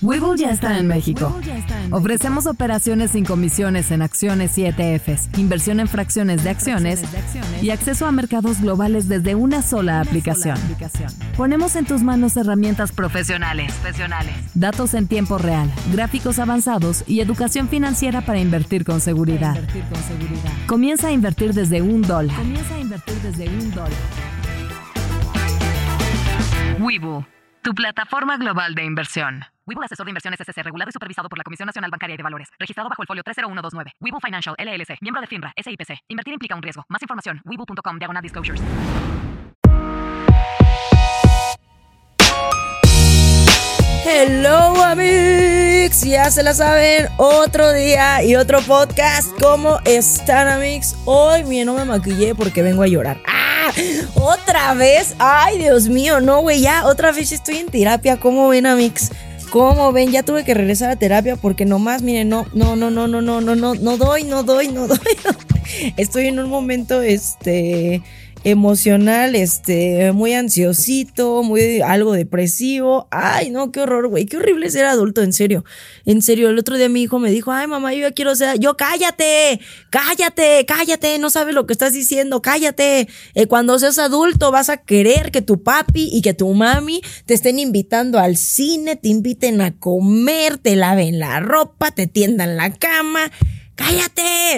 Webull ya está en México. Ofrecemos operaciones sin comisiones en acciones y ETFs, inversión en fracciones de acciones y acceso a mercados globales desde una sola aplicación. Ponemos en tus manos herramientas profesionales, datos en tiempo real, gráficos avanzados y educación financiera para invertir con seguridad. Comienza a invertir desde $1. Webull, tu plataforma global de inversión. Webull Asesor de Inversiones S.C. regulado y supervisado por la Comisión Nacional Bancaria y de Valores. Registrado bajo el folio 30129. Webull Financial, LLC. Miembro de FINRA, SIPC. Invertir implica un riesgo. Más información, webull.com/disclosures. Hello, amigos. Ya se la saben. Otro día y otro podcast. ¿Cómo están, amigos? Hoy, no me maquillé porque vengo a llorar. ¿Otra vez? Ay, Dios mío, no, güey, ya otra vez estoy en terapia. ¿Cómo ven, amigos? ¿Cómo ven? Ya tuve que regresar a terapia porque nomás, miren, no doy. Estoy en un momento, emocional, muy ansiosito, muy algo depresivo. Ay, no, qué horror, güey, qué horrible ser adulto, en serio, el otro día mi hijo me dijo, ay, mamá, yo ya quiero ser, yo, cállate, no sabes lo que estás diciendo, cállate, cuando seas adulto vas a querer que tu papi y que tu mami te estén invitando al cine, te inviten a comer, te laven la ropa, te tiendan la cama, cállate.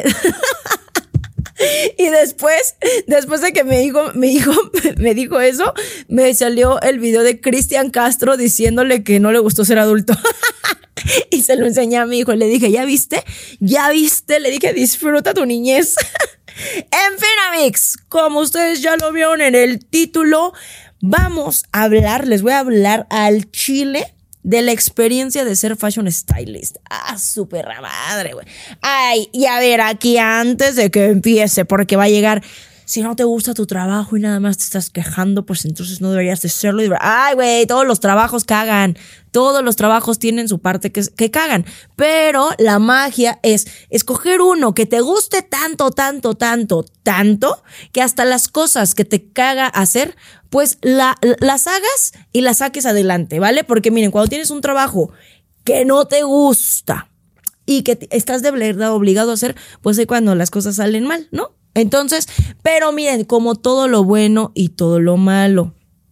Y después de que mi hijo me dijo eso, me salió el video de Cristian Castro diciéndole que no le gustó ser adulto. Y se lo enseñé a mi hijo y le dije, ¿ya viste? Le dije, disfruta tu niñez. En fin, amigos, como ustedes ya lo vieron en el título, les voy a hablar al chile de la experiencia de ser fashion stylist. Su perra madre, güey. Ay, y a ver, aquí antes de que empiece, porque va a llegar, si no te gusta tu trabajo y nada más te estás quejando, pues entonces no deberías de serlo. Ay, güey, todos los trabajos cagan. Todos los trabajos tienen su parte que cagan. Pero la magia es escoger uno que te guste tanto, que hasta las cosas que te caga hacer, pues las hagas y las saques adelante, ¿vale? Porque miren, cuando tienes un trabajo que no te gusta y que estás de verdad obligado a hacer, pues es cuando las cosas salen mal, ¿no? Entonces, pero miren, como todo lo bueno y todo lo malo,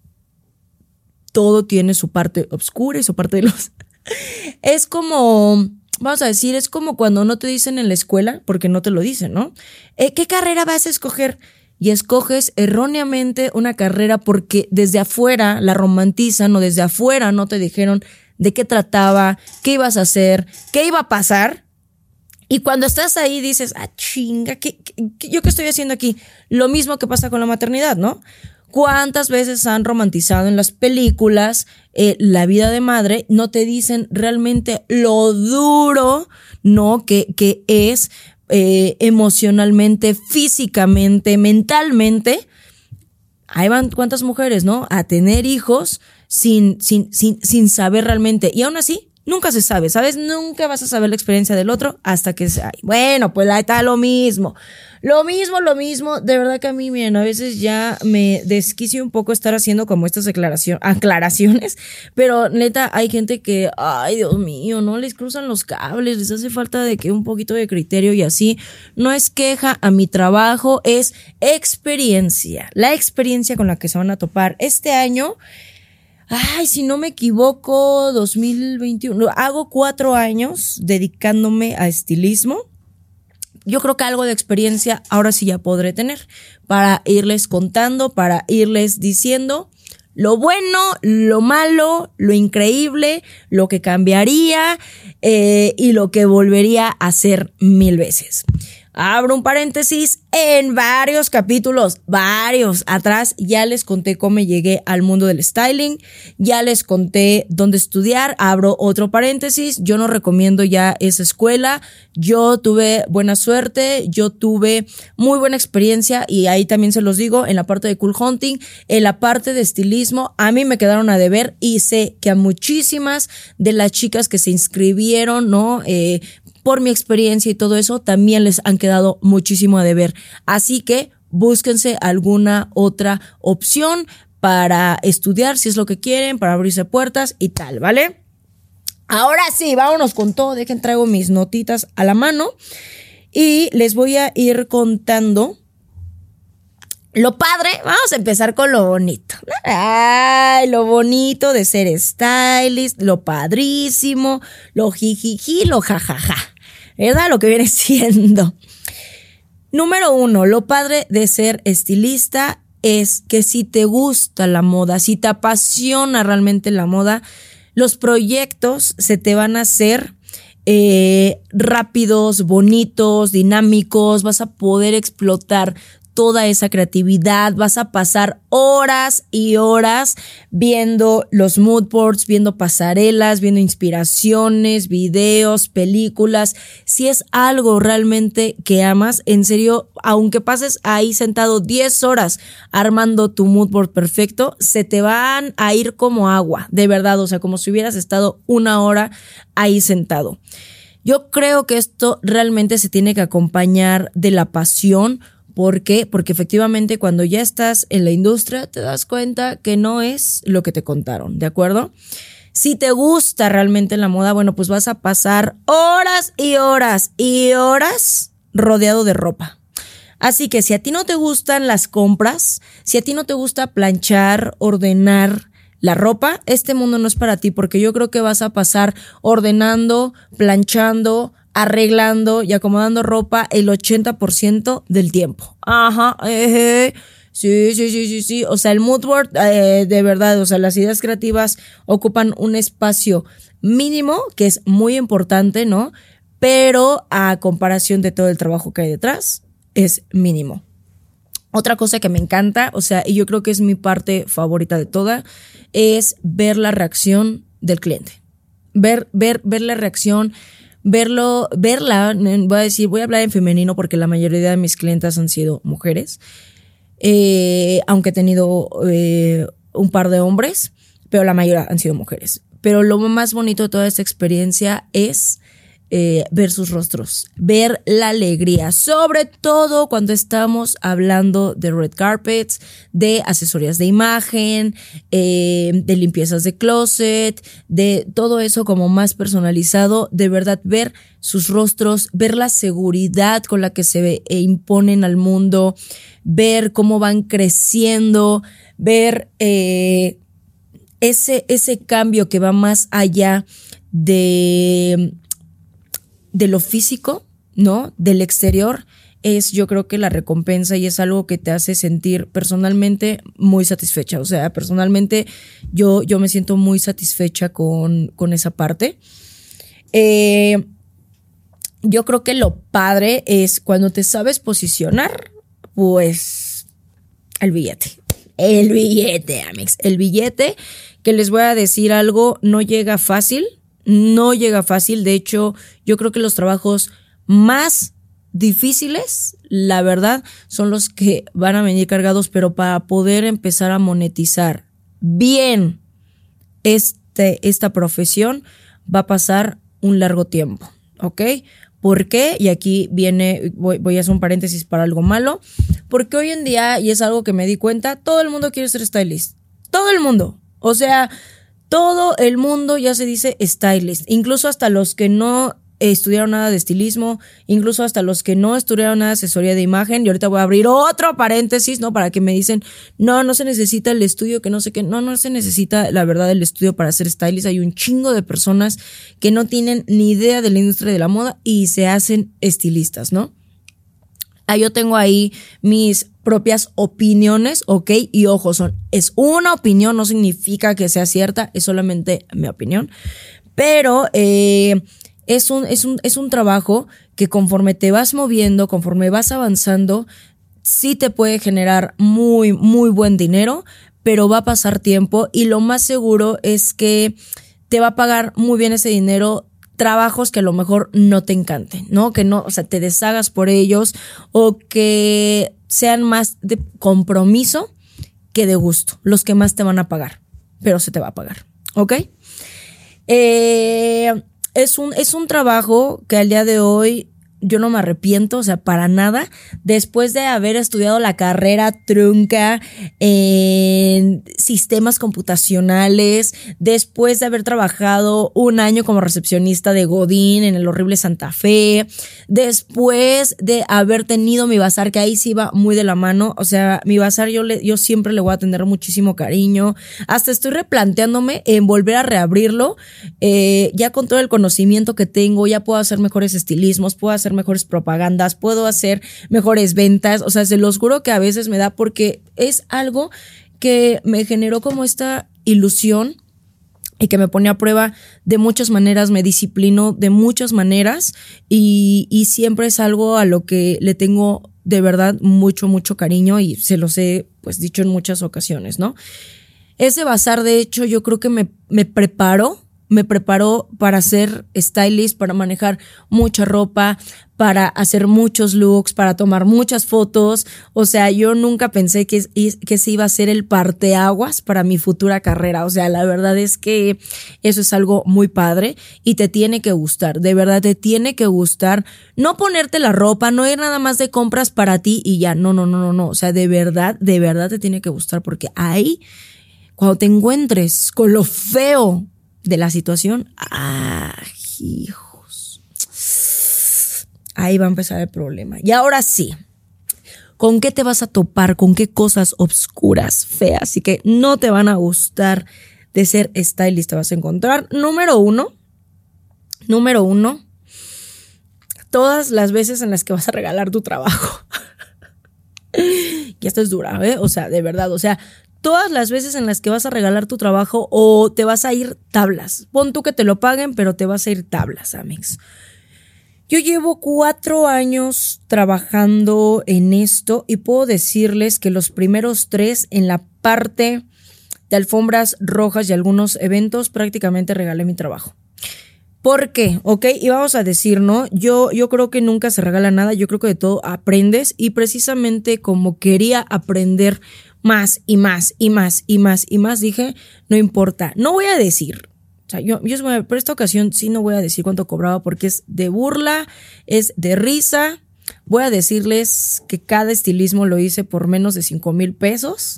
todo tiene su parte oscura y su parte de luz. Es como, vamos a decir, es como cuando no te dicen en la escuela, porque no te lo dicen, ¿no? ¿Qué carrera vas a escoger? Y escoges erróneamente una carrera porque desde afuera la romantizan o desde afuera no te dijeron de qué trataba, qué ibas a hacer, qué iba a pasar. Y cuando estás ahí dices, chinga, ¿yo qué estoy haciendo aquí? Lo mismo que pasa con la maternidad, ¿no? ¿Cuántas veces han romantizado en las películas la vida de madre? No te dicen realmente lo duro, ¿no? Que es emocionalmente, físicamente, mentalmente. Ahí van cuántas mujeres, ¿no? A tener hijos sin saber realmente. Y aún así, nunca se sabe, ¿sabes? Nunca vas a saber la experiencia del otro hasta que sea. Bueno, pues ahí está lo mismo. De verdad que a mí, miren, a veces ya me desquicio un poco estar haciendo como estas aclaraciones, pero neta, hay gente que, ay, Dios mío, no les cruzan los cables, les hace falta de que un poquito de criterio y así. No es queja a mi trabajo, es experiencia. La experiencia con la que se van a topar este año. Ay, si no me equivoco, 2021, hago 4 años dedicándome a estilismo. Yo creo que algo de experiencia ahora sí ya podré tener para irles contando, para irles diciendo lo bueno, lo malo, lo increíble, lo que cambiaría y lo que volvería a hacer 1000 veces. Abro un paréntesis, en varios capítulos, atrás, ya les conté cómo llegué al mundo del styling, ya les conté dónde estudiar, abro otro paréntesis, yo no recomiendo ya esa escuela, yo tuve buena suerte, yo tuve muy buena experiencia y ahí también se los digo, en la parte de cool hunting, en la parte de estilismo, a mí me quedaron a deber y sé que a muchísimas de las chicas que se inscribieron, ¿no? Por mi experiencia y todo eso, también les han quedado muchísimo a deber. Así que búsquense alguna otra opción para estudiar, si es lo que quieren, para abrirse puertas y tal, ¿vale? Ahora sí, vámonos con todo. Dejen, traigo mis notitas a la mano y les voy a ir contando lo padre. Vamos a empezar con lo bonito. Ay, lo bonito de ser stylist, lo padrísimo, lo jijiji, lo jajaja. ¿Verdad? Lo que viene siendo. Número 1, lo padre de ser estilista es que si te gusta la moda, si te apasiona realmente la moda, los proyectos se te van a hacer rápidos, bonitos, dinámicos, vas a poder explotar toda esa creatividad, vas a pasar horas y horas viendo los mood boards, viendo pasarelas, viendo inspiraciones, videos, películas. Si es algo realmente que amas, en serio, aunque pases ahí sentado 10 horas armando tu mood board perfecto, se te van a ir como agua, de verdad, o sea, como si hubieras estado 1 hora ahí sentado. Yo creo que esto realmente se tiene que acompañar de la pasión. ¿Por qué? Porque efectivamente cuando ya estás en la industria te das cuenta que no es lo que te contaron, ¿de acuerdo? Si te gusta realmente la moda, bueno, pues vas a pasar horas y horas y horas rodeado de ropa. Así que si a ti no te gustan las compras, si a ti no te gusta planchar, ordenar la ropa, este mundo no es para ti, porque yo creo que vas a pasar ordenando, planchando, arreglando y acomodando ropa el 80% del tiempo. Ajá, sí. O sea, el mood board, de verdad, o sea, las ideas creativas ocupan un espacio mínimo que es muy importante, ¿no? Pero a comparación de todo el trabajo que hay detrás, es mínimo. Otra cosa que me encanta, o sea, y yo creo que es mi parte favorita de toda, es ver la reacción del cliente. Ver la reacción, verla, voy a hablar en femenino porque la mayoría de mis clientas han sido mujeres, aunque he tenido un par de hombres, pero la mayoría han sido mujeres. Pero lo más bonito de toda esta experiencia es ver sus rostros, ver la alegría, sobre todo cuando estamos hablando de red carpets, de asesorías de imagen, de limpiezas de closet, de todo eso como más personalizado. De verdad, ver sus rostros, ver la seguridad con la que se imponen al mundo, ver cómo van creciendo, ver ese cambio que va más allá de lo físico, ¿no? Del exterior, es yo creo que la recompensa y es algo que te hace sentir personalmente muy satisfecha. O sea, personalmente yo me siento muy satisfecha con esa parte. Yo creo que lo padre es cuando te sabes posicionar, pues el billete, amigos. El billete, que les voy a decir algo, no llega fácil. De hecho, yo creo que los trabajos más difíciles, la verdad, son los que van a venir cargados, pero para poder empezar a monetizar bien esta profesión va a pasar un largo tiempo, ¿ok? ¿Por qué? Y aquí voy a hacer un paréntesis para algo malo, porque hoy en día, y es algo que me di cuenta, todo el mundo quiere ser stylist, todo el mundo, o sea, todo el mundo ya se dice stylist, incluso hasta los que no estudiaron nada de estilismo, incluso hasta los que no estudiaron nada de asesoría de imagen. Y ahorita voy a abrir otro paréntesis, ¿no? Para que me dicen, no se necesita el estudio, que no sé qué. No se necesita, la verdad, el estudio para ser stylist. Hay un chingo de personas que no tienen ni idea de la industria de la moda y se hacen estilistas, ¿no? Yo tengo ahí mis propias opiniones, ¿ok? Y ojo, es una opinión, no significa que sea cierta, es solamente mi opinión. Pero es un trabajo que conforme te vas moviendo, conforme vas avanzando, sí te puede generar muy, muy buen dinero, pero va a pasar tiempo y lo más seguro es que te va a pagar muy bien ese dinero trabajos que a lo mejor no te encanten, ¿no? Que no, o sea, te deshagas por ellos o que sean más de compromiso que de gusto, los que más te van a pagar, pero se te va a pagar, ¿ok? Es un trabajo que al día de hoy yo no me arrepiento, o sea, para nada. Después de haber estudiado la carrera trunca en sistemas computacionales, después de haber trabajado un año como recepcionista de Godín en el horrible Santa Fe, después de haber tenido mi bazar, que ahí sí iba muy de la mano, o sea, mi bazar yo siempre le voy a tener muchísimo cariño. Hasta estoy replanteándome en volver a reabrirlo, ya con todo el conocimiento que tengo, ya puedo hacer mejores estilismos, puedo hacer mejores propagandas, puedo hacer mejores ventas, o sea, se los juro que a veces me da, porque es algo que me generó como esta ilusión y que me pone a prueba de muchas maneras, me disciplinó de muchas maneras y siempre es algo a lo que le tengo de verdad mucho, mucho cariño y se los he pues dicho en muchas ocasiones, ¿no? Ese bazar, de hecho, yo creo que me preparó para ser stylist, para manejar mucha ropa, para hacer muchos looks, para tomar muchas fotos. O sea, yo nunca pensé que ese iba a ser el parteaguas para mi futura carrera. O sea, la verdad es que eso es algo muy padre y te tiene que gustar. De verdad, te tiene que gustar. No ponerte la ropa, no ir nada más de compras para ti y ya. No. O sea, de verdad te tiene que gustar, porque ahí, cuando te encuentres con lo feo de la situación, hijos, ahí va a empezar el problema. Y ahora sí, ¿con qué te vas a topar? ¿Con qué cosas obscuras, feas y que no te van a gustar de ser stylist te vas a encontrar? Número uno, todas las veces en las que vas a regalar tu trabajo. Y esto es dura, o sea, de verdad, o sea, todas las veces en las que vas a regalar tu trabajo o te vas a ir tablas. Pon tú que te lo paguen, pero te vas a ir tablas, amigos. Yo llevo 4 años trabajando en esto y puedo decirles que los primeros 3 en la parte de alfombras rojas y algunos eventos prácticamente regalé mi trabajo. ¿Por qué? ¿Ok? Y vamos a decir, ¿no? Yo creo que nunca se regala nada, yo creo que de todo aprendes y precisamente como quería aprender más y más, dije, no importa, no voy a decir, o sea, yo por esta ocasión sí no voy a decir cuánto cobraba porque es de burla, es de risa. Voy a decirles que cada estilismo lo hice por menos de 5,000 pesos.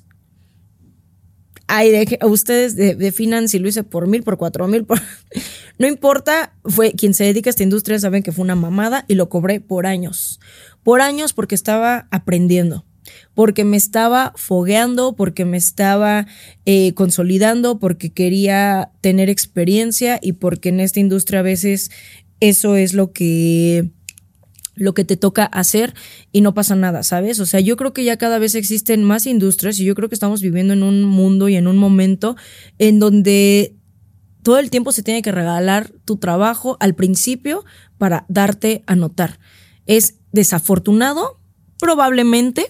Ay, ustedes definan si lo hice por 1,000, por 4,000, no importa, fue quien se dedica a esta industria, saben que fue una mamada y lo cobré por años porque estaba aprendiendo, porque me estaba fogueando, porque me estaba consolidando, porque quería tener experiencia y porque en esta industria a veces eso es lo que te toca hacer y no pasa nada, ¿sabes? O sea, yo creo que ya cada vez existen más industrias y yo creo que estamos viviendo en un mundo y en un momento en donde todo el tiempo se tiene que regalar tu trabajo al principio para darte a notar. Es desafortunado, probablemente.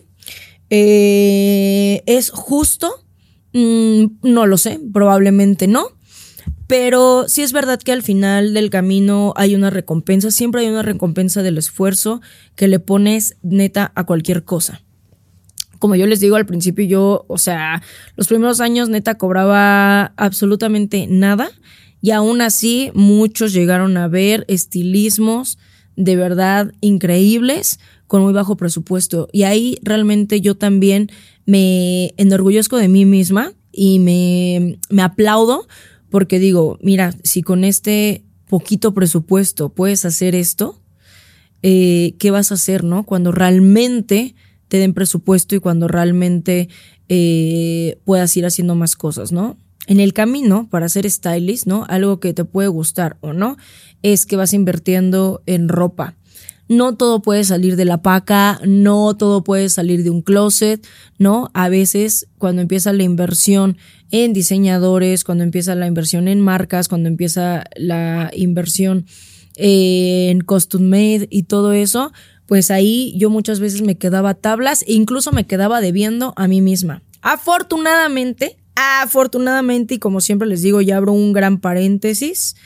¿Es justo? No lo sé, probablemente no. Pero sí es verdad que al final del camino hay una recompensa, siempre hay una recompensa del esfuerzo que le pones neta a cualquier cosa. Como yo les digo al principio, yo, o sea, los primeros años neta cobraba absolutamente nada y aún así muchos llegaron a ver estilismos de verdad increíbles con muy bajo presupuesto y ahí realmente yo también me enorgullezco de mí misma y me aplaudo. Porque digo, mira, si con este poquito presupuesto puedes hacer esto, ¿qué vas a hacer, no? Cuando realmente te den presupuesto y cuando realmente puedas ir haciendo más cosas, ¿no? En el camino, para ser stylist, ¿no? Algo que te puede gustar o no, es que vas invirtiendo en ropa. No todo puede salir de la paca, no todo puede salir de un closet, ¿no? A veces cuando empieza la inversión en diseñadores, cuando empieza la inversión en marcas, cuando empieza la inversión en custom made y todo eso, pues ahí yo muchas veces me quedaba tablas e incluso me quedaba debiendo a mí misma. Afortunadamente, y como siempre les digo, ya abro un gran paréntesis,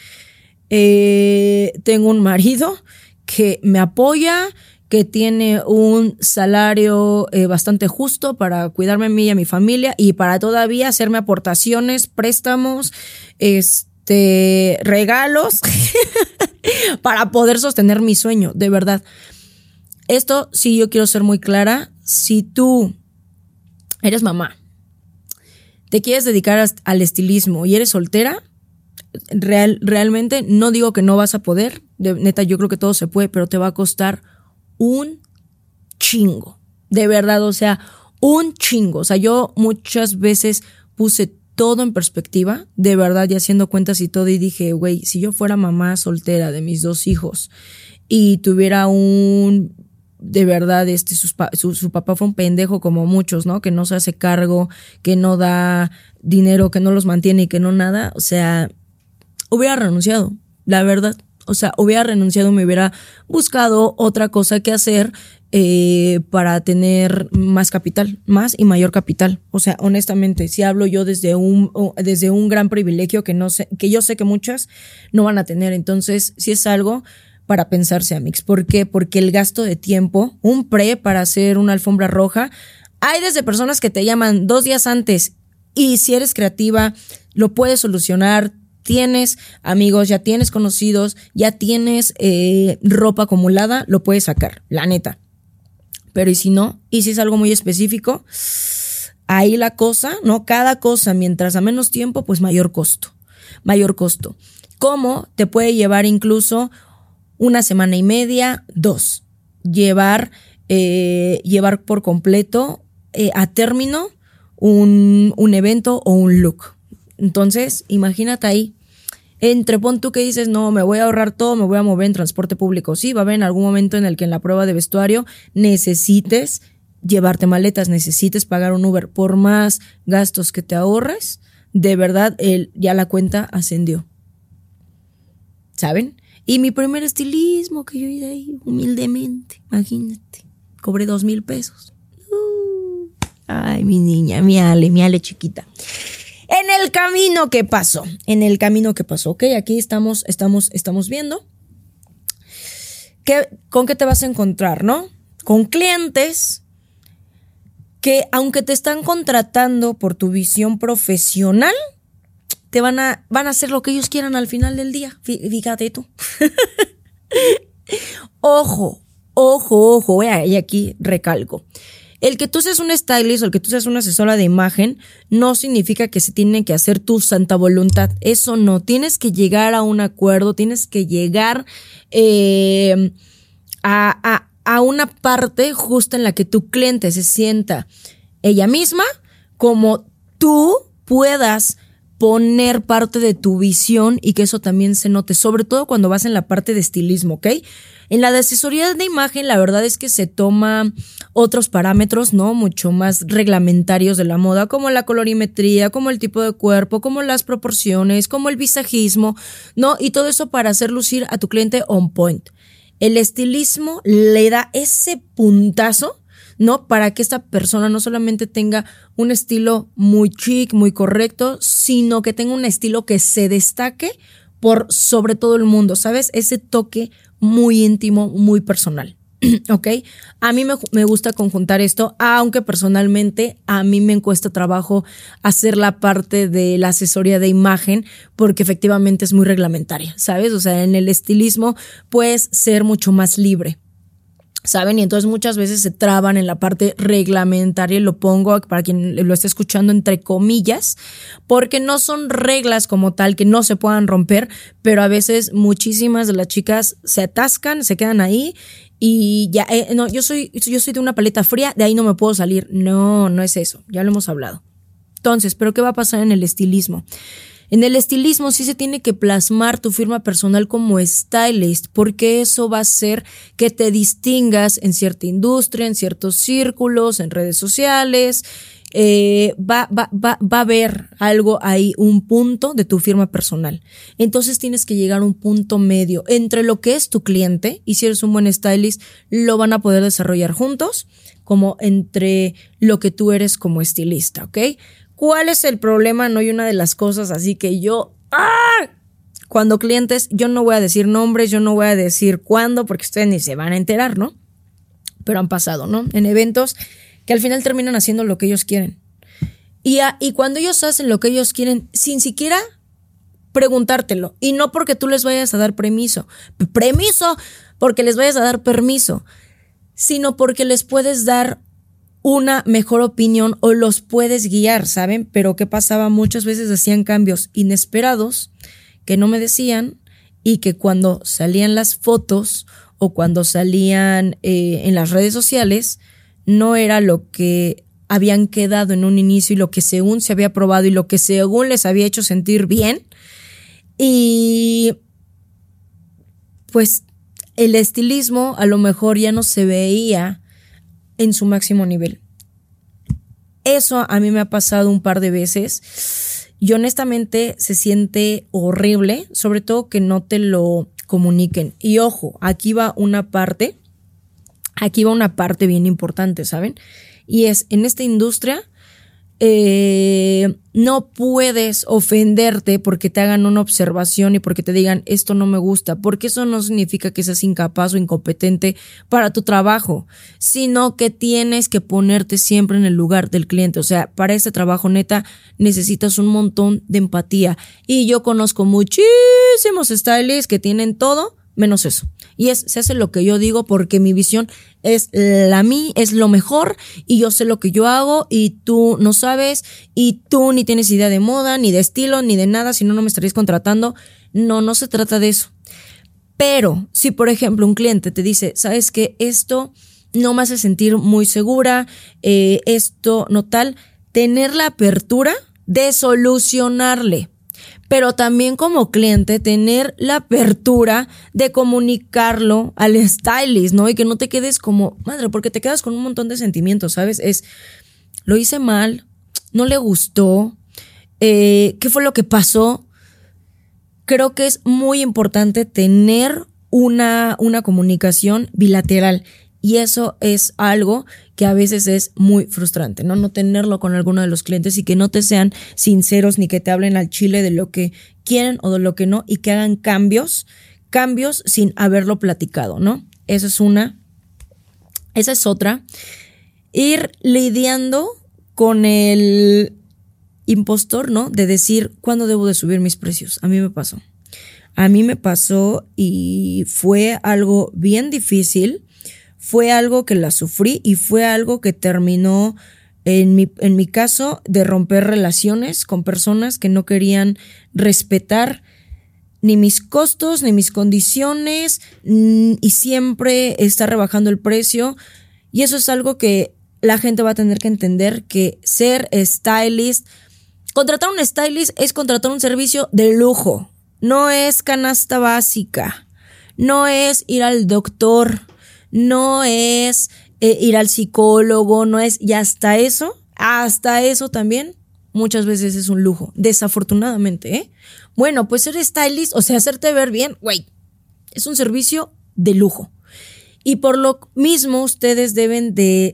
tengo un marido que me apoya, que tiene un salario bastante justo para cuidarme a mí y a mi familia y para todavía hacerme aportaciones, préstamos, regalos para poder sostener mi sueño, de verdad. Esto sí yo quiero ser muy clara. Si tú eres mamá, te quieres dedicar al estilismo y eres soltera, realmente no digo que no vas a poder. Neta, yo creo que todo se puede, pero te va a costar un chingo. De verdad, o sea, un chingo. O sea, yo muchas veces puse todo en perspectiva, de verdad, y haciendo cuentas y todo, y dije, güey, si yo fuera mamá soltera de mis 2 hijos y tuviera de verdad, su papá fue un pendejo como muchos, ¿no? Que no se hace cargo, que no da dinero, que no los mantiene y que no nada, o sea, hubiera renunciado, la verdad. O sea, hubiera renunciado, me hubiera buscado otra cosa que hacer para tener más capital, más y mayor capital. O sea, honestamente, si hablo yo desde un gran privilegio que yo sé que muchas no van a tener. Entonces, sí es algo para pensarse, Amix. ¿Por qué? Porque el gasto de tiempo, un para hacer una alfombra roja, hay desde personas que te llaman 2 días antes y si eres creativa, lo puedes solucionar. Tienes amigos, ya tienes conocidos, ya tienes ropa acumulada, lo puedes sacar, la neta. Pero ¿y si no? ¿Y si es algo muy específico? Ahí la cosa, ¿no? Cada cosa, mientras a menos tiempo, pues mayor costo. Mayor costo. ¿Cómo te puede llevar incluso 1 semana y media, 2? Llevar por completo a término un evento o un look. Entonces, imagínate ahí, pon tú que dices, no, me voy a ahorrar todo, me voy a mover en transporte público. Sí, va a haber en algún momento en el que en la prueba de vestuario necesites llevarte maletas, necesites pagar un Uber. Por más gastos que te ahorres, de verdad, ya la cuenta ascendió. ¿Saben? Y mi primer estilismo que yo hice ahí, humildemente, imagínate, cobré 2,000 pesos. Ay, mi niña, mi Ale chiquita. En el camino que pasó, ¿ok? Aquí estamos viendo con qué te vas a encontrar, ¿no? Con clientes que, aunque te están contratando por tu visión profesional, te van a hacer lo que ellos quieran al final del día. Fíjate tú. Ojo, y aquí recalco. El que tú seas un stylist o el que tú seas una asesora de imagen no significa que se tiene que hacer tu santa voluntad. Eso no. Tienes que llegar a un acuerdo, tienes que llegar a una parte justa en la que tu cliente se sienta ella misma, como tú puedas poner parte de tu visión y que eso también se note, sobre todo cuando vas en la parte de estilismo, ¿ok? En la de asesoría de imagen, la verdad es que se toma otros parámetros, ¿no? Mucho más reglamentarios de la moda, como la colorimetría, como el tipo de cuerpo, como las proporciones, como el visajismo, ¿no? Y todo eso para hacer lucir a tu cliente on point. El estilismo le da ese puntazo, ¿no? Para que esta persona no solamente tenga un estilo muy chic, muy correcto, sino que tenga un estilo que se destaque por sobre todo el mundo, ¿sabes? Ese toque muy íntimo, muy personal, ¿ok? A mí me gusta conjuntar esto, aunque personalmente a mí me cuesta trabajo hacer la parte de la asesoría de imagen porque efectivamente es muy reglamentaria, ¿sabes? O sea, en el estilismo puedes ser mucho más libre, ¿saben? Y entonces muchas veces se traban en la parte reglamentaria, y lo pongo para quien lo esté escuchando entre comillas, porque no son reglas como tal que no se puedan romper, pero a veces muchísimas de las chicas se atascan, se quedan ahí y ya, no, yo soy de una paleta fría, de ahí no me puedo salir. No es eso, ya lo hemos hablado. Entonces, ¿pero qué va a pasar en el estilismo? En el estilismo sí se tiene que plasmar tu firma personal como stylist, porque eso va a hacer que te distingas en cierta industria, en ciertos círculos, en redes sociales. Va a haber algo ahí, un punto de tu firma personal. Entonces tienes que llegar a un punto medio entre lo que es tu cliente, y si eres un buen stylist, lo van a poder desarrollar juntos, como entre lo que tú eres como estilista, ¿ok? ¿Cuál es el problema? No hay una de las cosas así que yo... Cuando clientes, yo no voy a decir nombres, yo no voy a decir cuándo, porque ustedes ni se van a enterar, ¿no? Pero han pasado, ¿no? En eventos que al final terminan haciendo lo que ellos quieren. Y cuando ellos hacen lo que ellos quieren, sin siquiera preguntártelo. Y no porque tú les vayas a dar permiso, porque les vayas a dar permiso, sino porque les puedes dar una mejor opinión o los puedes guiar, ¿saben? Pero ¿qué pasaba? Muchas veces hacían cambios inesperados que no me decían y que cuando salían las fotos o cuando salían en las redes sociales no era lo que habían quedado en un inicio y lo que según se había probado y lo que según les había hecho sentir bien. Y pues el estilismo a lo mejor ya no se veía en su máximo nivel. Eso a mí me ha pasado un par de veces y honestamente se siente horrible, sobre todo que no te lo comuniquen. Y ojo, aquí va una parte bien importante, ¿saben? Y es, en esta industria no puedes ofenderte porque te hagan una observación y porque te digan esto no me gusta, porque eso no significa que seas incapaz o incompetente para tu trabajo, sino que tienes que ponerte siempre en el lugar del cliente. O sea, para este trabajo neta necesitas un montón de empatía y yo conozco muchísimos stylists que tienen todo menos eso. Y se hace lo que yo digo porque mi visión es es lo mejor y yo sé lo que yo hago y tú no sabes y tú ni tienes idea de moda, ni de estilo, ni de nada, si no, no me estarías contratando. No se trata de eso. Pero si, por ejemplo, un cliente te dice, ¿sabes qué? Esto no me hace sentir muy segura, esto no tal, tener la apertura de solucionarle. Pero también como cliente tener la apertura de comunicarlo al stylist, ¿no? Y que no te quedes como, madre, porque te quedas con un montón de sentimientos, ¿sabes? Lo hice mal, no le gustó, ¿qué fue lo que pasó? Creo que es muy importante tener una comunicación bilateral. Y eso es algo que a veces es muy frustrante, ¿no? No tenerlo con alguno de los clientes y que no te sean sinceros ni que te hablen al chile de lo que quieren o de lo que no y que hagan cambios sin haberlo platicado, ¿no? Esa es una. Esa es otra. Ir lidiando con el impostor, ¿no? De decir, ¿cuándo debo de subir mis precios? A mí me pasó y fue algo bien difícil. Fue algo que la sufrí y fue algo que terminó, en mi caso, de romper relaciones con personas que no querían respetar ni mis costos, ni mis condiciones, y siempre está rebajando el precio. Y eso es algo que la gente va a tener que entender, que ser stylist, contratar un stylist es contratar un servicio de lujo. No es canasta básica, no es ir al doctor, no es ir al psicólogo, no es, y hasta eso también muchas veces es un lujo, desafortunadamente, ¿eh? Bueno, pues ser stylist, o sea, hacerte ver bien, güey, es un servicio de lujo. Y por lo mismo ustedes deben de,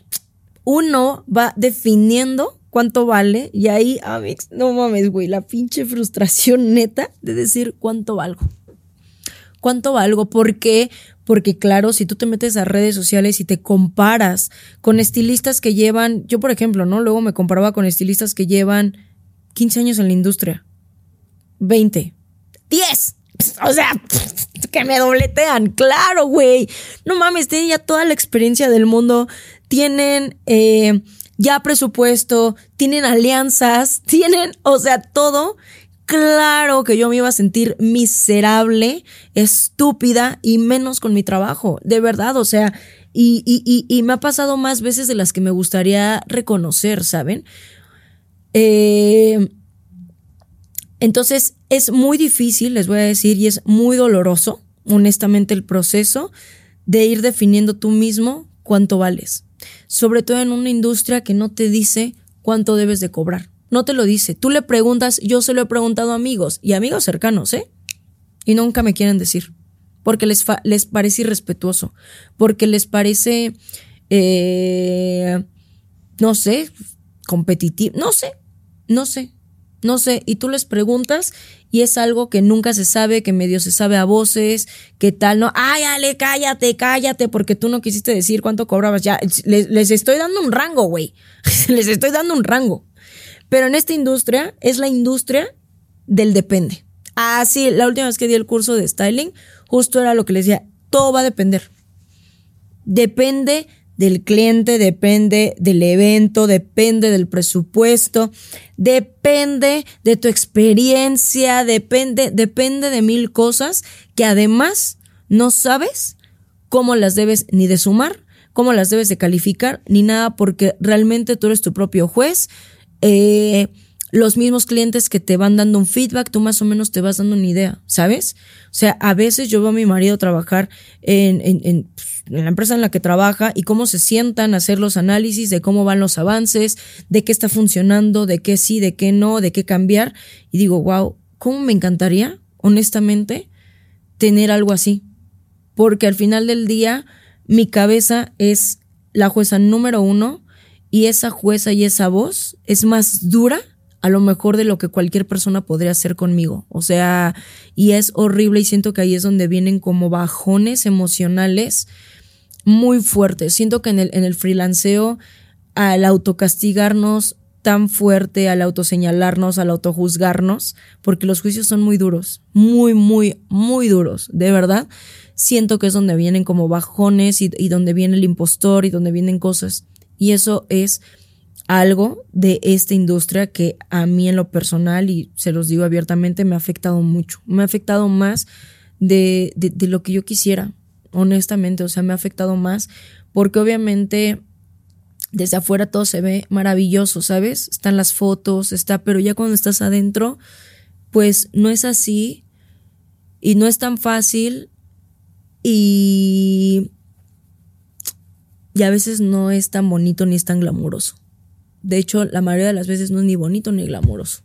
uno va definiendo cuánto vale y ahí, Amix, no mames, güey, la pinche frustración neta de decir cuánto valgo. ¿Cuánto valgo? ¿Por qué? Porque claro, si tú te metes a redes sociales y te comparas con estilistas que llevan, yo por ejemplo, ¿no? Luego me comparaba con estilistas que llevan 15 años en la industria, 20, 10, o sea, que me dobletean, claro, güey. No mames, tienen ya toda la experiencia del mundo, tienen ya presupuesto, tienen alianzas, tienen, o sea, todo. Claro que yo me iba a sentir miserable, estúpida y menos con mi trabajo, de verdad, o sea, y me ha pasado más veces de las que me gustaría reconocer, ¿saben? Entonces es muy difícil, les voy a decir, y es muy doloroso, honestamente, el proceso de ir definiendo tú mismo cuánto vales, sobre todo en una industria que no te dice cuánto debes de cobrar. No te lo dice. Tú le preguntas, yo se lo he preguntado a amigos y amigos cercanos, y nunca me quieren decir. Porque les parece irrespetuoso. Porque les parece, no sé, competitivo. No sé. Y tú les preguntas y es algo que nunca se sabe, que medio se sabe a voces, que tal, ¿no? Ay, Ale, cállate, porque tú no quisiste decir cuánto cobrabas. Ya, les estoy dando un rango, güey. Les estoy dando un rango. Pero en esta industria es la industria del depende. Sí, la última vez que di el curso de styling, justo era lo que les decía, todo va a depender. Depende del cliente, depende del evento, depende del presupuesto, depende de tu experiencia, depende de mil cosas que además no sabes cómo las debes ni de sumar, cómo las debes de calificar, ni nada, porque realmente tú eres tu propio juez. Los mismos clientes que te van dando un feedback, tú más o menos te vas dando una idea, ¿sabes? O sea, a veces yo veo a mi marido trabajar en la empresa en la que trabaja y cómo se sientan a hacer los análisis de cómo van los avances, de qué está funcionando, de qué sí, de qué no, de qué cambiar. Y digo, wow, ¿cómo me encantaría, honestamente, tener algo así? Porque al final del día, mi cabeza es la jueza número 1 y esa jueza y esa voz es más dura a lo mejor de lo que cualquier persona podría hacer conmigo. O sea, y es horrible y siento que ahí es donde vienen como bajones emocionales muy fuertes. Siento que en el freelanceo, al autocastigarnos tan fuerte, al autoseñalarnos, al autojuzgarnos, porque los juicios son muy duros, muy, muy, muy duros, de verdad. Siento que es donde vienen como bajones y donde viene el impostor y donde vienen cosas. Y eso es algo de esta industria que a mí en lo personal, y se los digo abiertamente, me ha afectado mucho. Me ha afectado más de lo que yo quisiera, honestamente. O sea, me ha afectado más porque obviamente desde afuera todo se ve maravilloso, ¿sabes? Están las fotos, pero ya cuando estás adentro, pues no es así y no es tan fácil y a veces no es tan bonito ni es tan glamuroso. De hecho, la mayoría de las veces no es ni bonito ni glamuroso.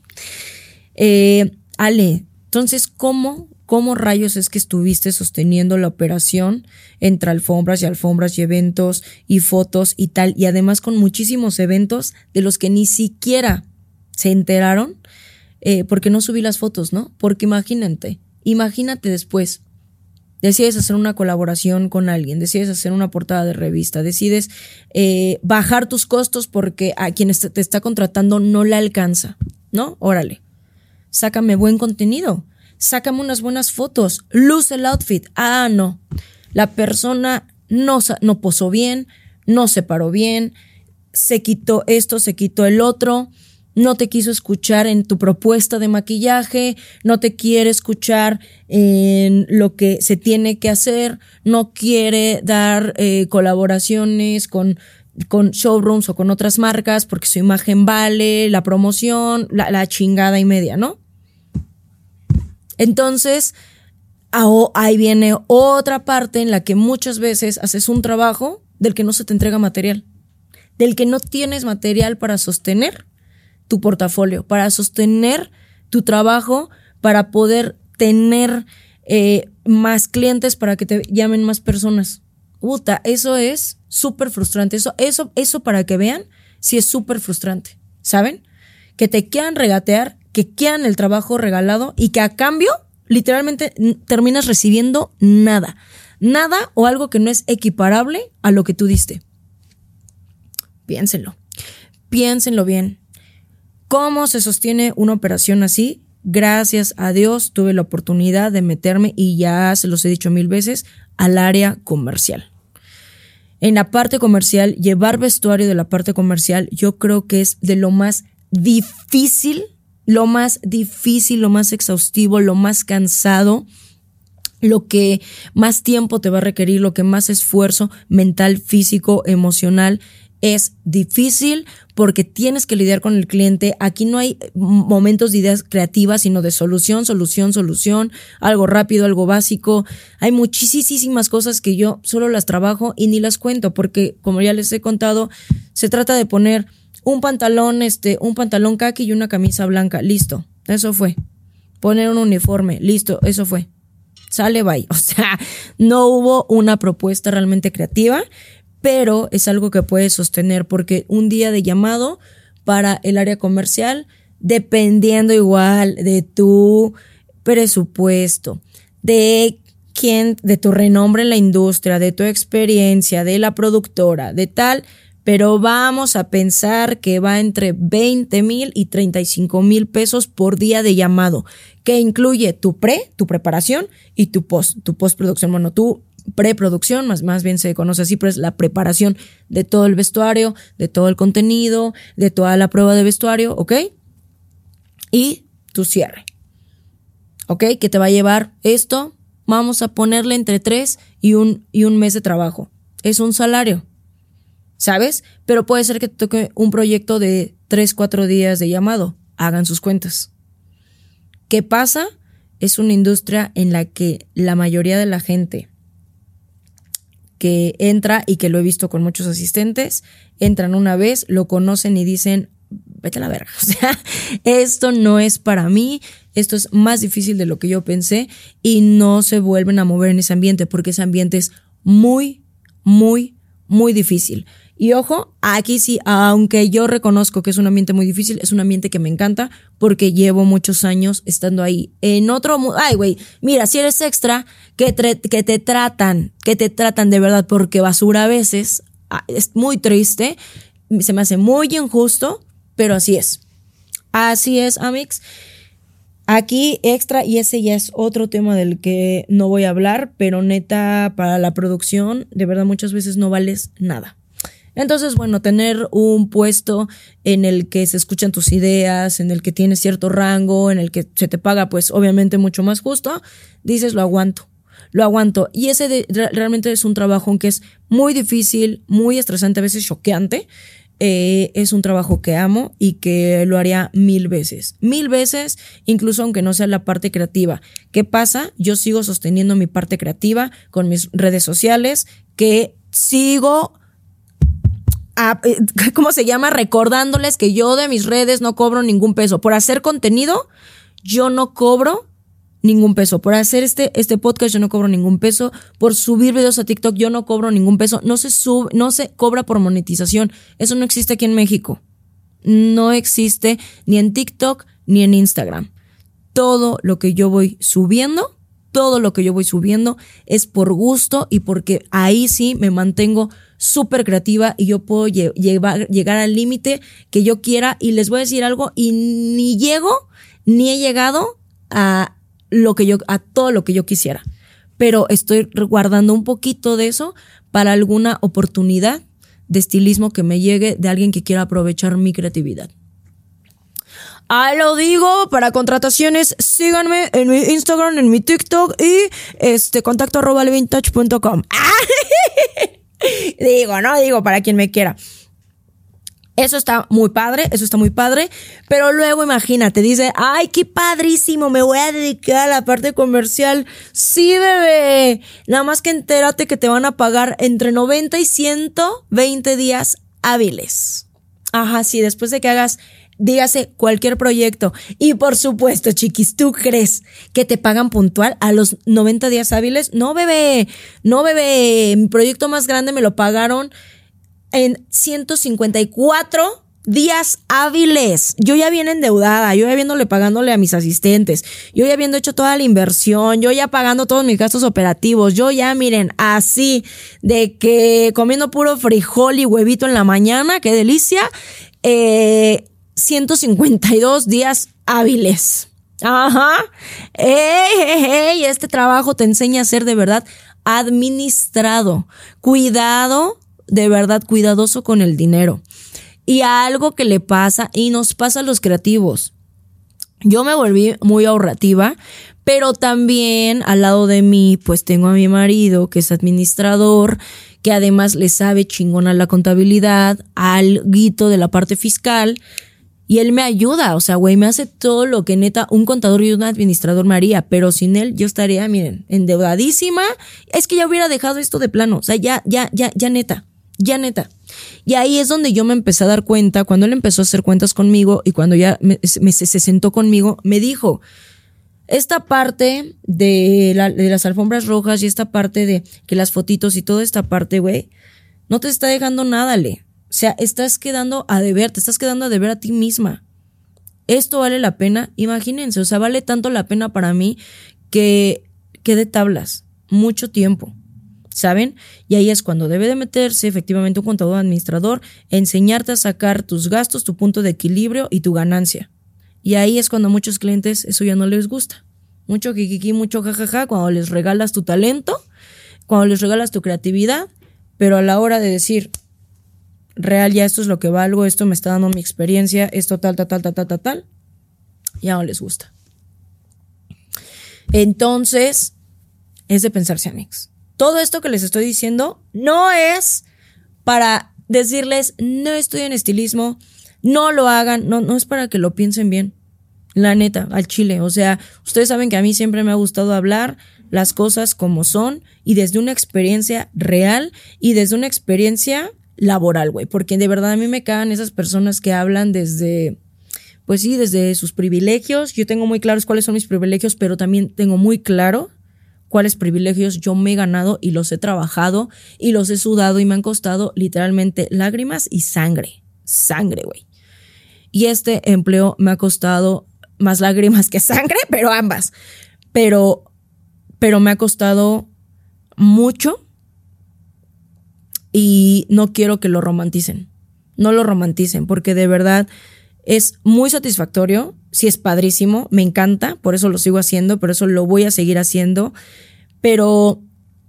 Ale, entonces, ¿cómo rayos es que estuviste sosteniendo la operación entre alfombras y eventos y fotos y tal? Y además con muchísimos eventos de los que ni siquiera se enteraron porque no subí las fotos, ¿no? Porque imagínate después. Decides hacer una colaboración con alguien, decides hacer una portada de revista, decides bajar tus costos porque a quien te está contratando no le alcanza, ¿no? Órale, sácame buen contenido, sácame unas buenas fotos, luce el outfit. No, la persona no posó bien, no se paró bien, se quitó esto, se quitó el otro, no te quiso escuchar en tu propuesta de maquillaje, no te quiere escuchar en lo que se tiene que hacer, no quiere dar colaboraciones con showrooms o con otras marcas porque su imagen vale, la promoción, la chingada y media, ¿no? Entonces, ahí viene otra parte en la que muchas veces haces un trabajo del que no se te entrega material, del que no tienes material para sostener tu portafolio, para sostener tu trabajo, para poder tener más clientes, para que te llamen más personas. Eso es súper frustrante. Eso para que vean, sí es súper frustrante, ¿saben? Que te quieran regatear, que quieran el trabajo regalado y que a cambio, literalmente, terminas recibiendo nada o algo que no es equiparable a lo que tú diste. Piénsenlo bien. ¿Cómo se sostiene una operación así? Gracias a Dios tuve la oportunidad de meterme, y ya se los he dicho 1000 veces, al área comercial. En la parte comercial, llevar vestuario de la parte comercial, yo creo que es de lo más difícil, lo más exhaustivo, lo más cansado, lo que más tiempo te va a requerir, lo que más esfuerzo mental, físico, emocional. Es difícil porque tienes que lidiar con el cliente. Aquí no hay momentos de ideas creativas, sino de solución, algo rápido, algo básico. Hay muchísimas cosas que yo solo las trabajo y ni las cuento porque, como ya les he contado, se trata de poner un pantalón caqui y una camisa blanca. Listo, eso fue. Poner un uniforme. Listo, eso fue. Sale, bye. O sea, no hubo una propuesta realmente creativa, pero es algo que puedes sostener porque un día de llamado para el área comercial, dependiendo igual de tu presupuesto, de tu renombre en la industria, de tu experiencia, de la productora, de tal, pero vamos a pensar que va entre 20,000 y 35,000 pesos por día de llamado, que incluye tu preparación y tu postproducción. Bueno, tu preproducción, más bien se conoce así, pero es la preparación de todo el vestuario, de todo el contenido, de toda la prueba de vestuario, ¿ok? Y tu cierre, ¿ok? Que te va a llevar esto, vamos a ponerle entre 3 y un mes de trabajo. Es un salario, ¿sabes? Pero puede ser que te toque un proyecto de 3, 4 días de llamado. Hagan sus cuentas. ¿Qué pasa? Es una industria en la que la mayoría de la gente que entra, y que lo he visto con muchos asistentes, entran una vez, lo conocen y dicen, vete a la verga. O sea, esto no es para mí, esto es más difícil de lo que yo pensé, y no se vuelven a mover en ese ambiente, porque ese ambiente es muy, muy, muy difícil. Y ojo, aquí sí, aunque yo reconozco que es un ambiente muy difícil, es un ambiente que me encanta porque llevo muchos años estando ahí. En otro mundo, ay güey, mira, si eres extra, que te tratan de verdad porque basura a veces, es muy triste, se me hace muy injusto, pero así es. Así es, amix. Aquí extra, y ese ya es otro tema del que no voy a hablar, pero neta, para la producción, de verdad muchas veces no vales nada. Entonces, bueno, tener un puesto en el que se escuchan tus ideas, en el que tienes cierto rango, en el que se te paga, pues, obviamente mucho más justo, dices, lo aguanto. Y ese realmente es un trabajo que es muy difícil, muy estresante, a veces choqueante. Es un trabajo que amo y que lo haría 1000 veces, incluso aunque no sea la parte creativa. ¿Qué pasa? Yo sigo sosteniendo mi parte creativa con mis redes sociales, que sigo... ¿cómo se llama? Recordándoles que yo de mis redes no cobro ningún peso. Por hacer contenido, yo no cobro ningún peso. Por hacer este podcast, yo no cobro ningún peso. Por subir videos a TikTok, yo no cobro ningún peso. No se cobra por monetización. Eso no existe aquí en México. No existe ni en TikTok ni en Instagram. Todo lo que yo voy subiendo es por gusto y porque ahí sí me mantengo súper creativa y yo puedo llegar al límite que yo quiera. Y les voy a decir algo, y ni he llegado a todo lo que yo quisiera, pero estoy guardando un poquito de eso para alguna oportunidad de estilismo que me llegue de alguien que quiera aprovechar mi creatividad. Ahí lo digo, para contrataciones, síganme en mi Instagram, en mi TikTok y contacto@levintage.com. Digo, para quien me quiera. Eso está muy padre, pero luego imagínate, dice, ay, qué padrísimo, me voy a dedicar a la parte comercial. Sí, bebé, nada más que entérate que te van a pagar entre 90 y 120 días hábiles. Ajá, sí, después de que hagas, dígase, cualquier proyecto. Y por supuesto, chiquis, ¿tú crees que te pagan puntual a los 90 días hábiles? No, bebé, mi proyecto más grande me lo pagaron en 154 días hábiles. Yo ya bien endeudada, yo ya viéndole pagándole a mis asistentes, yo ya habiendo hecho toda la inversión, yo ya pagando todos mis gastos operativos, yo ya, miren, así de que comiendo puro frijol y huevito en la mañana, qué delicia. 152 días hábiles. Ajá. Este trabajo te enseña a ser de verdad administrado. Cuidado, de verdad cuidadoso con el dinero. Y algo que le pasa y nos pasa a los creativos. Yo me volví muy ahorrativa, pero también al lado de mí, pues tengo a mi marido que es administrador, que además le sabe chingón a la contabilidad, al guito de la parte fiscal. Y él me ayuda, o sea, güey, me hace todo lo que neta un contador y un administrador me haría, pero sin él yo estaría, miren, endeudadísima. Es que ya hubiera dejado esto de plano, o sea, ya neta. Y ahí es donde yo me empecé a dar cuenta, cuando él empezó a hacer cuentas conmigo y cuando ya se sentó conmigo, me dijo, esta parte de las alfombras rojas y esta parte de que las fotitos y toda esta parte, güey, no te está dejando nada, Le. O sea, te estás quedando a deber a ti misma. Esto vale la pena, imagínense, o sea, vale tanto la pena para mí que quede tablas, mucho tiempo. ¿saben? Y ahí es cuando debe de meterse efectivamente un contador administrador, enseñarte a sacar tus gastos, tu punto de equilibrio y tu ganancia. Y ahí es cuando a muchos clientes eso ya no les gusta. Mucho kikiki, mucho jajaja, cuando les regalas tu talento, cuando les regalas tu creatividad, pero a la hora de decir, real, ya esto es lo que valgo, esto me está dando mi experiencia, esto tal, ya no les gusta. Entonces, es de pensarse, amigos. Todo esto que les estoy diciendo no es para decirles, no estoy en estilismo, no lo hagan, no es para que lo piensen bien. La neta, al chile. O sea, ustedes saben que a mí siempre me ha gustado hablar las cosas como son y desde una experiencia real y desde una experiencia laboral, güey. Porque de verdad a mí me cagan esas personas que hablan desde, pues sí, desde sus privilegios. Yo tengo muy claros cuáles son mis privilegios, pero también tengo muy claro cuáles privilegios yo me he ganado y los he trabajado y los he sudado y me han costado literalmente lágrimas y sangre. Sangre, güey. Y este empleo me ha costado más lágrimas que sangre, pero ambas. Pero me ha costado mucho y no quiero que lo romanticen. No lo romanticen porque de verdad es muy satisfactorio. Sí, es padrísimo, me encanta, por eso lo sigo haciendo, por eso lo voy a seguir haciendo. Pero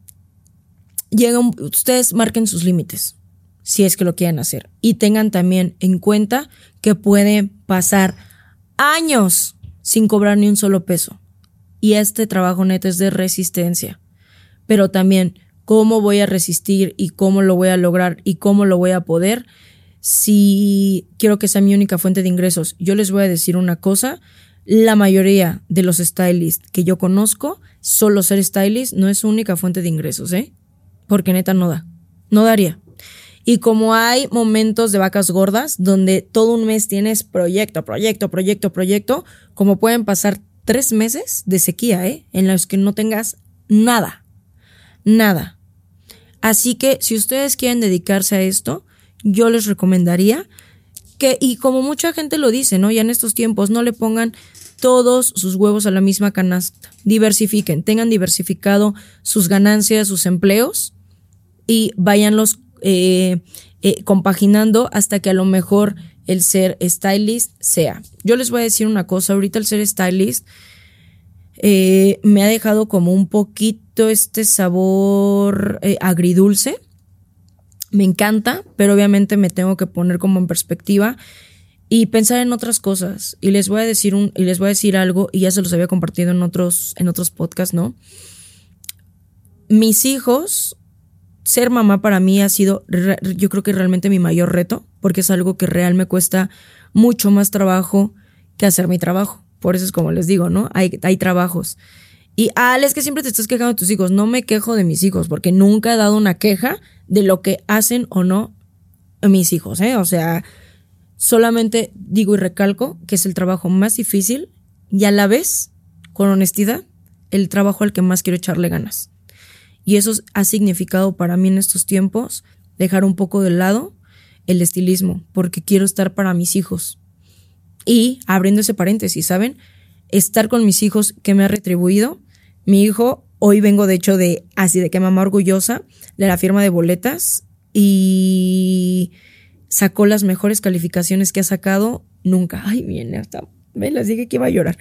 ustedes marquen sus límites si es que lo quieren hacer. Y tengan también en cuenta que pueden pasar años sin cobrar ni un solo peso. Y este trabajo neto es de resistencia. Pero también, ¿cómo voy a resistir y cómo lo voy a lograr y cómo lo voy a poder si quiero que sea mi única fuente de ingresos? Yo les voy a decir una cosa. La mayoría de los stylists que yo conozco, solo ser stylist no es su única fuente de ingresos, porque neta no daría. Y como hay momentos de vacas gordas donde todo un mes tienes proyecto, como pueden pasar 3 meses de sequía, en los que no tengas nada. Así que si ustedes quieren dedicarse a esto, yo les recomendaría que, y como mucha gente lo dice, ¿no? Ya en estos tiempos, no le pongan todos sus huevos a la misma canasta. Diversifiquen, tengan diversificado sus ganancias, sus empleos y váyanlos compaginando hasta que a lo mejor el ser stylist sea. Yo les voy a decir una cosa, ahorita el ser stylist me ha dejado como un poquito este sabor agridulce. Me encanta, pero obviamente me tengo que poner como en perspectiva y pensar en otras cosas. Y les voy a decir algo, y ya se los había compartido en otros podcasts, ¿no? Mis hijos, ser mamá para mí ha sido, yo creo que realmente mi mayor reto, porque es algo que real me cuesta mucho más trabajo que hacer mi trabajo. Por eso es como les digo, ¿no? Hay trabajos. Y es que siempre te estás quejando de tus hijos. No me quejo de mis hijos, porque nunca he dado una queja de lo que hacen o no mis hijos, O sea, solamente digo y recalco que es el trabajo más difícil y a la vez, con honestidad, el trabajo al que más quiero echarle ganas. Y eso ha significado para mí en estos tiempos dejar un poco de lado el estilismo, porque quiero estar para mis hijos. Y abriendo ese paréntesis, ¿saben? Estar con mis hijos que me ha retribuido. Mi hijo, hoy vengo de hecho de que mamá orgullosa de la firma de boletas y sacó las mejores calificaciones que ha sacado nunca. Ay, bien, les dije que iba a llorar.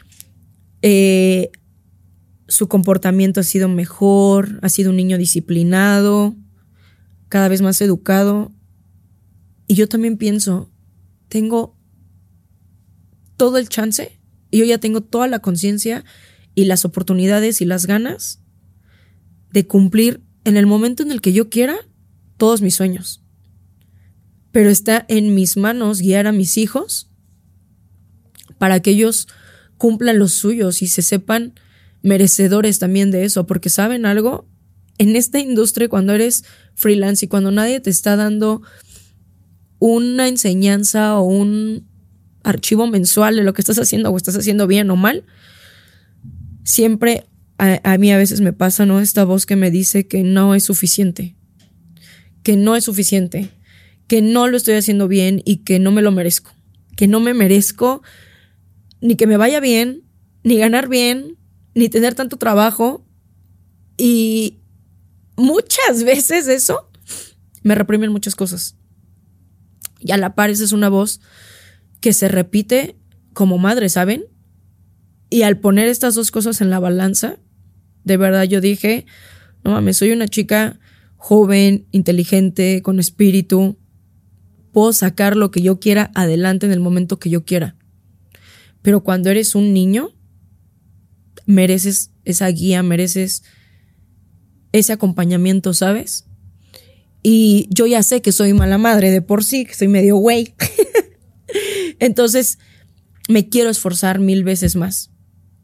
Su comportamiento ha sido mejor, ha sido un niño disciplinado, cada vez más educado. Y yo también pienso, tengo todo el chance, y yo ya tengo toda la conciencia y las oportunidades y las ganas de cumplir en el momento en el que yo quiera todos mis sueños. Pero está en mis manos guiar a mis hijos para que ellos cumplan los suyos y se sepan merecedores también de eso, porque ¿saben algo? En esta industria, cuando eres freelance y cuando nadie te está dando una enseñanza o un archivo mensual de lo que estás haciendo o estás haciendo bien o mal, siempre a mí a veces me pasa, ¿no? Esta voz que me dice que no es suficiente, que no lo estoy haciendo bien y que no me lo merezco, que no me merezco ni que me vaya bien, ni ganar bien, ni tener tanto trabajo. Y muchas veces eso me reprimen muchas cosas. Y a la par esa es una voz que se repite como madre, ¿saben? Y al poner estas dos cosas en la balanza, de verdad yo dije, no mames, soy una chica joven, inteligente, con espíritu. Puedo sacar lo que yo quiera adelante en el momento que yo quiera. Pero cuando eres un niño, mereces esa guía, mereces ese acompañamiento, ¿sabes? Y yo ya sé que soy mala madre de por sí, que soy medio güey. Entonces, me quiero esforzar 1000 veces más.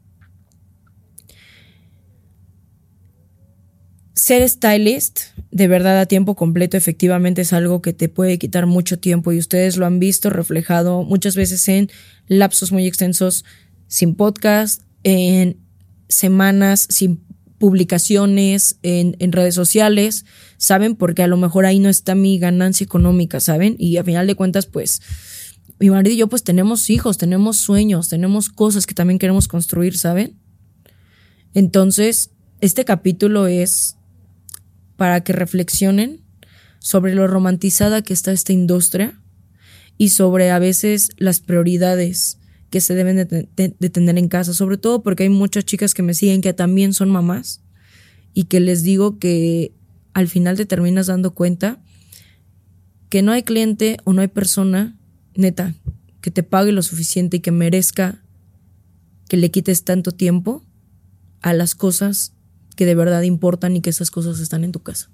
Ser stylist, de verdad a tiempo completo, efectivamente es algo que te puede quitar mucho tiempo y ustedes lo han visto reflejado muchas veces en lapsos muy extensos sin podcast, en semanas sin publicaciones, en redes sociales, ¿saben? Porque a lo mejor ahí no está mi ganancia económica, ¿saben? Y a final de cuentas, pues, mi marido y yo pues tenemos hijos, tenemos sueños, tenemos cosas que también queremos construir, ¿saben? Entonces, este capítulo es para que reflexionen sobre lo romantizada que está esta industria y sobre a veces las prioridades que se deben de tener en casa, sobre todo porque hay muchas chicas que me siguen que también son mamás y que les digo que al final te terminas dando cuenta que no hay cliente o no hay persona, neta, que te pague lo suficiente y que merezca que le quites tanto tiempo a las cosas que de verdad importan y que esas cosas están en tu casa.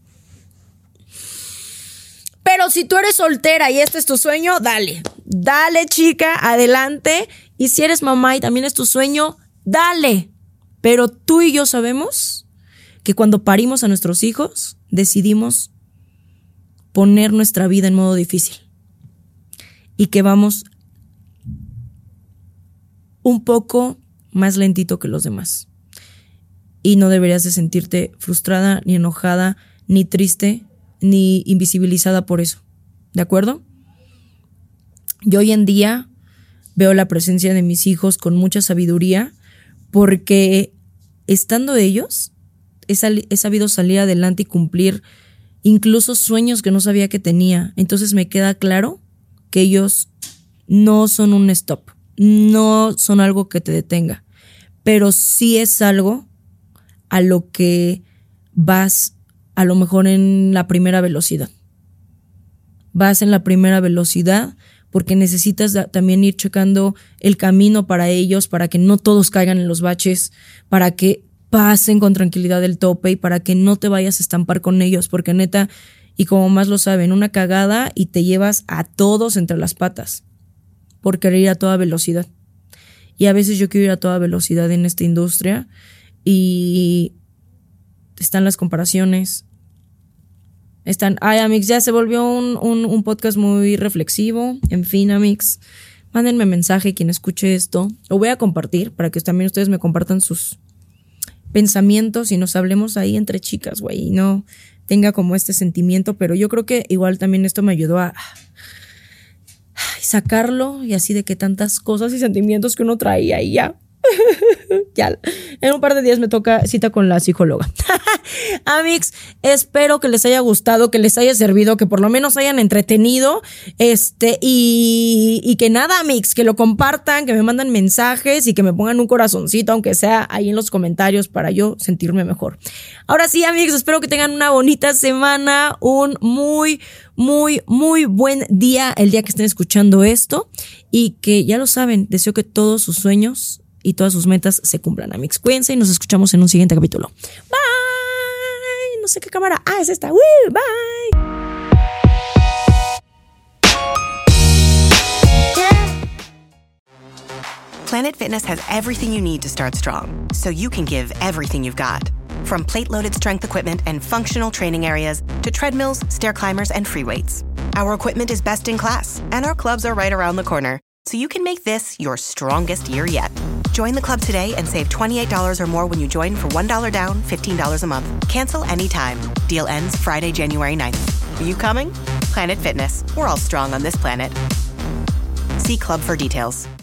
Pero si tú eres soltera y este es tu sueño, dale chica, adelante. Y si eres mamá y también es tu sueño, dale. Pero tú y yo sabemos que cuando parimos a nuestros hijos, decidimos poner nuestra vida en modo difícil. Y que vamos un poco más lentito que los demás. Y no deberías de sentirte frustrada, ni enojada, ni triste, ni invisibilizada por eso. ¿De acuerdo? Yo hoy en día veo la presencia de mis hijos con mucha sabiduría porque estando ellos he sabido salir adelante y cumplir incluso sueños que no sabía que tenía. Entonces me queda claro que ellos no son un stop, no son algo que te detenga, pero sí es algo a lo que vas a lo mejor en la primera velocidad. Vas en la primera velocidad porque necesitas también ir checando el camino para ellos, para que no todos caigan en los baches, para que pasen con tranquilidad el tope y para que no te vayas a estampar con ellos, porque neta, y como más lo saben, una cagada y te llevas a todos entre las patas por querer ir a toda velocidad. Y a veces yo quiero ir a toda velocidad en esta industria y están las comparaciones. Ay, Amix, ya se volvió un podcast muy reflexivo. En fin, Amix, mándenme mensaje quien escuche esto. Lo voy a compartir para que también ustedes me compartan sus pensamientos y nos hablemos ahí entre chicas, güey, y no tenga como este sentimiento, pero yo creo que igual también esto me ayudó a sacarlo y así de que tantas cosas y sentimientos que uno traía y ya. Ya, en un par de días me toca cita con la psicóloga. Amix, espero que les haya gustado, que les haya servido, que por lo menos hayan entretenido, y que nada, Amix, que lo compartan, que me mandan mensajes y que me pongan un corazoncito, aunque sea ahí en los comentarios, para yo sentirme mejor. Ahora sí, Amix, espero que tengan una bonita semana, un muy, muy, muy buen día el día que estén escuchando esto, y que ya lo saben, deseo que todos sus sueños y todas sus metas se cumplan, Amix. Cuídense y nos escuchamos en un siguiente capítulo. Bye. No sé qué cámara. Es esta. Bye. Planet Fitness has everything you need to start strong, so you can give everything you've got. From plate-loaded strength equipment and functional training areas to treadmills, stair climbers, and free weights. Our equipment is best in class, and our clubs are right around the corner, so you can make this your strongest year yet. Join the club today and save $28 or more when you join for $1 down, $15 a month. Cancel anytime. Deal ends Friday, January 9th. Are you coming? Planet Fitness. We're all strong on this planet. See club for details.